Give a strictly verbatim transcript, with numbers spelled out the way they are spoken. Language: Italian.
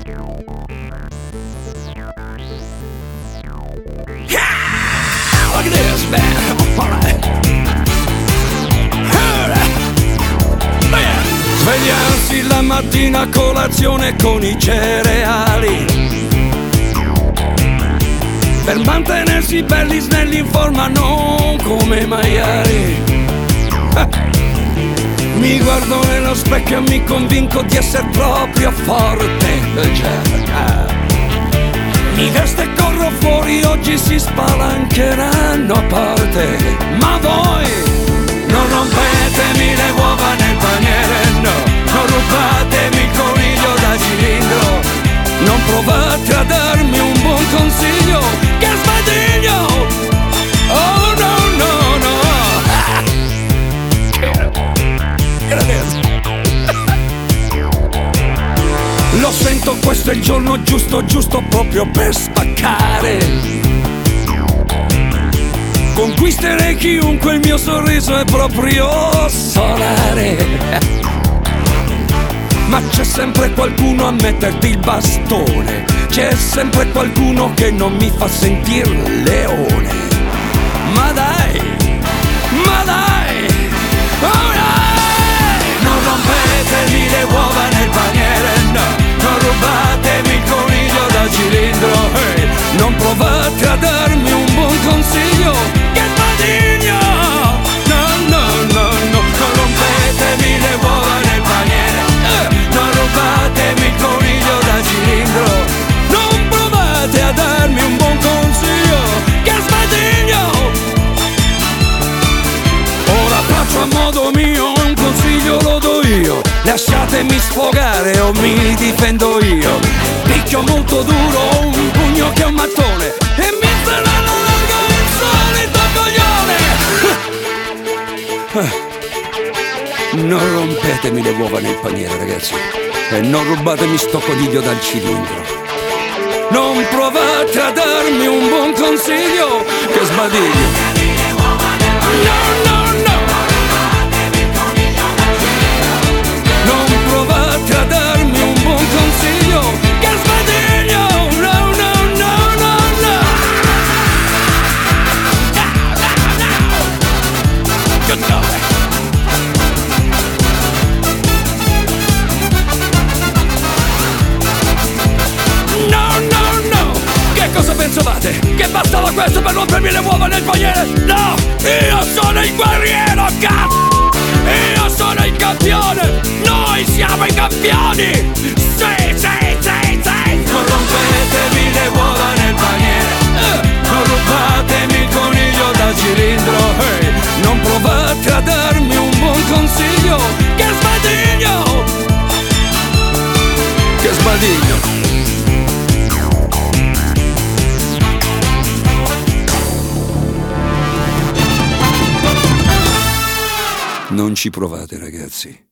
Look at this, man. Alright. Svegliarsi la mattina a colazione con i cereali, per mantenersi belli, snelli in forma, non come maiali. Mi guardo nello specchio e mi convinco di essere proprio forte. Mi vesto e corro fuori, oggi si spalancheranno a parte. Ma voi non rompetemi le uova nel paniere, no. Non rubatemi il coniglio da cilindro. Non provate a darmi un buon consiglio, che sbadigno. Oh no no no. Lo sento, questo è il giorno giusto, giusto proprio per spaccare. Conquisterei chiunque, il mio sorriso è proprio solare. Ma c'è sempre qualcuno a metterti il bastone, c'è sempre qualcuno che non mi fa sentir leone. Ma dai, ma dai, oh dai! Non rompetemi le uova nel paniere, no. Non rubatemi il coniglio da cilindro, hey. Non provate a darmi un buon consiglio, che sbadigno! No, no, no, no. Non rompetemi le uova nel paniere, eh. Non rubatemi il coniglio da cilindro. Non provate a darmi un buon consiglio, che sbadigno! Ora faccio a modo mio, un consiglio lo do io. Lasciatemi sfogare o mi difendo io. Picchio molto duro, un pugno che è un mattone, e mi sarà la larga il solito coglione. Non rompetemi le uova nel paniere, ragazzi, e non rubatemi sto coniglio dal cilindro. Non provate a darmi un buon consiglio, che sbadiglio. No, no, no. Non provate a darmi un buon consiglio, che sbadiglio. No, no, no, no, no. No, no, no. No, no, no. Che cosa pensavate? Che bastava questo per rompermi le uova nel paniere? No! Io sono il guerriero, cazzo! Io sono il campione! Noi siamo i campioni! Sì, sì, sì, sì! Non rompetemi le uova nel paniere, eh. Non rubatemi il coniglio da cilindro, hey. Non provate a darmi un buon consiglio, che sbadigno! Che sbadigno! Non ci provate, ragazzi.